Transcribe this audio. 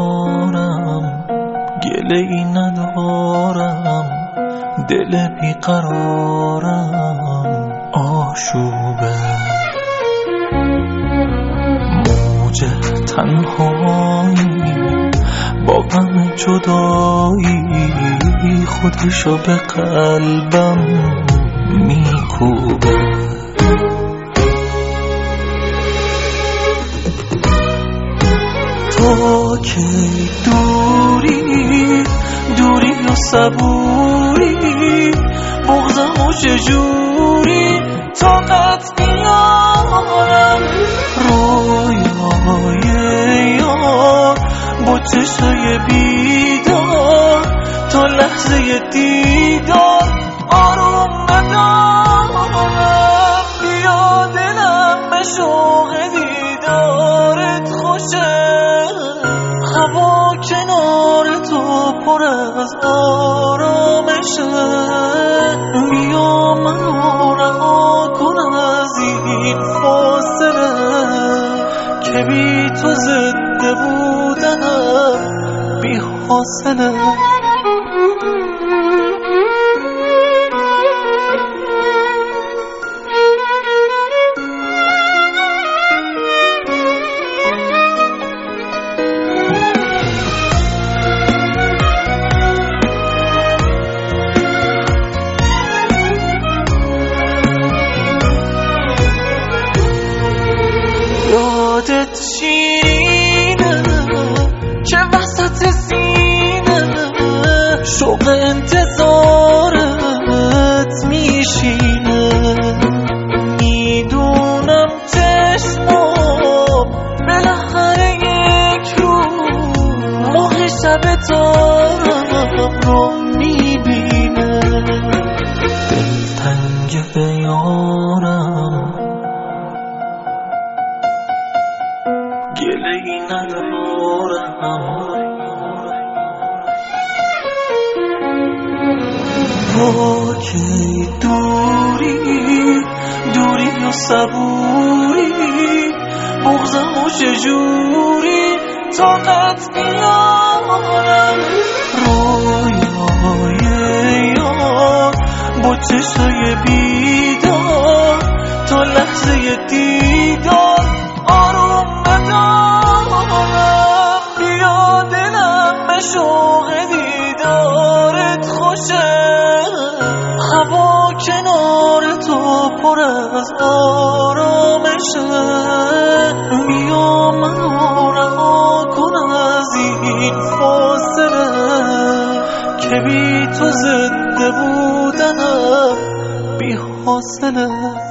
یارم، گله ای ندارم، دل بیقرارم آشوبه. موج تنهایی با غم جدایی خودشو به قلبم میکوبه. تو که دوری و صبوری، بغضمو چجوری طاقت بیارم. رویای یار با چشای بیدار، تا لحظه دیدار آروم ندارم. بیا دلم به شوق دیدارت خوشه، هوا کنار تو پر از آرامشه. بیا منو رها کن از این فاصله، که بی تو زنده بودنم بی حاصله. یادت شیرینه که وسط سینه شوق انتظارت میشینه. میدونم چشمام بالاخره یک روز ماه شب تارم رو میبینه. دلتنگ یارم، گله ای ندارم، تو که دوری و صبوری، بغضمو چجوری طاقت بیارم. رویای یار با چشای بیدار، تا لحظه دیدار آروم ندارم. بیا دلم به شوق دیدارت خوشه، هوا کنار تو پر از آرامشه. بیا منو رها کن از این فاصله، که بی تو زنده بودنم بی حاصله.